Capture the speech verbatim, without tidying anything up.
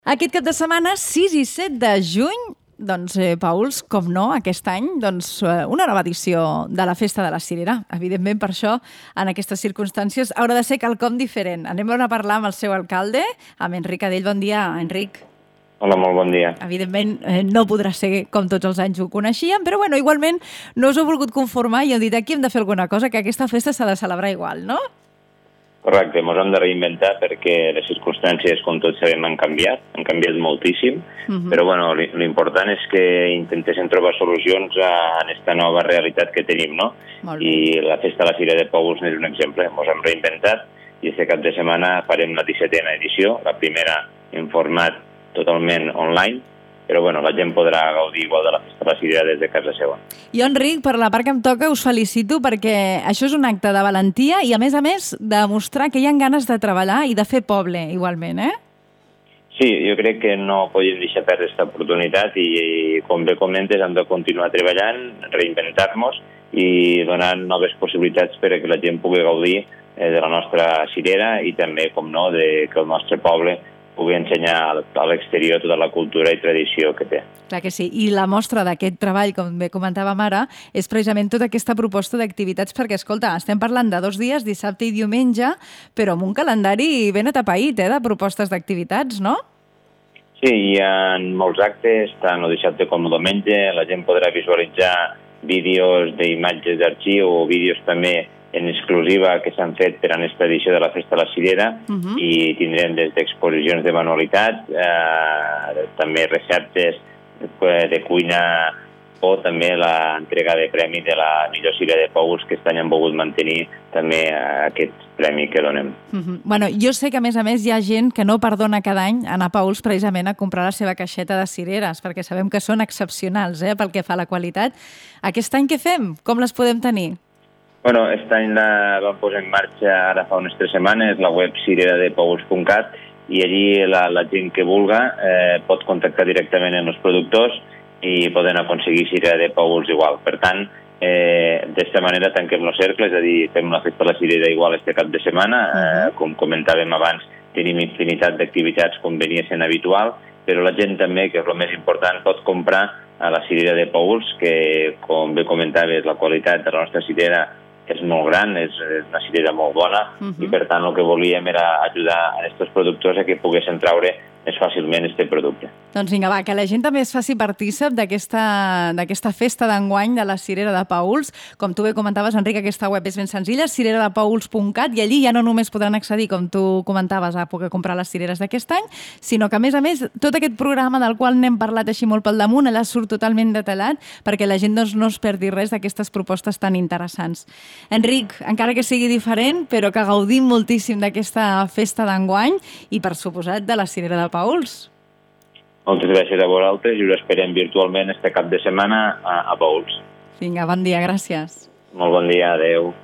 Aquest cap de setmana, sis i set de juny, doncs, eh, Pauls, com no, aquest any, doncs, eh, una nova edició de la Festa de la Cirera. Evidentment, per això, en aquestes circumstàncies, haurà de ser quelcom diferent. Anem a parlar amb el seu alcalde, amb Enric Adell. Bon dia, Enric. Hola, molt bon dia. Evidentment, eh, no podrà ser com tots els anys ho coneixíem, però bueno, igualment no us heu volgut conformar i heu dit aquí hem de fer alguna cosa, que aquesta festa s'ha de celebrar igual, no? Correcte, ens hem de reinventar perquè les circumstàncies, com tots sabem, han canviat, han canviat moltíssim, uh -huh. però bueno, l'important és que intentéssim trobar solucions a aquesta nova realitat que tenim, no? I la Festa de la Cirera de Pous n'és un exemple. Ens hem reinventat i aquest cap de setmana farem la dissetena edició, la primera en format totalment online, però bueno, la gent podrà gaudir igual de la Festa de la Cirera des de casa seva. Jo, Enric, per la part que em toca, us felicito perquè això és un acte de valentia i, a més a més, de demostrar que hi ha ganes de treballar i de fer poble, igualment, eh? Sí, jo crec que no podem deixar perdre aquesta oportunitat i, com bé comentes, hem de continuar treballant, reinventar-nos i donar noves possibilitats perquè la gent pugui gaudir de la nostra cirera i també, com no, de que el nostre poble pugui ensenyar a l'exterior tota la cultura i tradició que té. Clar que sí, i la mostra d'aquest treball, com bé comentàvem ara, és precisament tota aquesta proposta d'activitats, perquè, escolta, estem parlant de dos dies, dissabte i diumenge, però amb un calendari ben atapeït, eh, de propostes d'activitats, no? Sí, hi ha molts actes, tant el dissabte com el diumenge, la gent podrà visualitzar vídeos d'imatges d'arxiu o vídeos també en exclusiva que s'han fet per a aquesta edició de la Festa de la Cirera uh -huh. i tindrem des d'exposicions de manualitats, eh, també receptes de cuina o també l'entrega de premi de la millor cirera de Pous, que aquest any han volgut mantenir també aquest premi que donem. Uh -huh. Bueno, jo sé que, a més a més, hi ha gent que no perdona cada any anar a Pous precisament a comprar la seva caixeta de cireres, perquè sabem que són excepcionals, eh, pel que fa a la qualitat. Aquest any què fem? Com les podem tenir? Bueno, aquest any la vam posar en marxa ara fa unes tres setmanes, la web cirera de pous punt cat, i allí la, la gent que vulga eh, pot contactar directament amb els productors i poden aconseguir cirera de pous igual. Per tant, eh, d'esta manera tanquem el cercle, és a dir, fem la Festa de la Cirera igual este cap de setmana, eh, com comentàvem abans, tenim infinitat d'activitats com venia sent habitual, però la gent també, que és el més important, pot comprar a la cirera de Pous, que, com bé comentaves, la qualitat de la nostra cirera és molt gran, és una cirera molt bona, uh -huh. i per tant el que volíem era ajudar a aquests productors a que poguessin traure més fàcilment aquest producte. Doncs vinga, va, que la gent també es faci partícip d'aquesta festa d'enguany de la Cirera de Pous. Com tu bé comentaves, Enric, aquesta web és ben senzilla, cirera de pous punt cat, i allí ja no només podran accedir, com tu comentaves, a poder comprar les cireres d'aquest any, sinó que, a més a més, tot aquest programa del qual n'hem parlat així molt pel damunt, allà surt totalment detallat perquè la gent doncs, no es perdi res d'aquestes propostes tan interessants. Enric, encara que sigui diferent, però que gaudim moltíssim d'aquesta festa d'enguany i, per suposat, de la Cirera de Pous. Moltes gràcies a vosaltres i us esperem virtualment este cap de setmana a, a Pous. Vinga, bon dia, gràcies. Molt bon dia, adeu.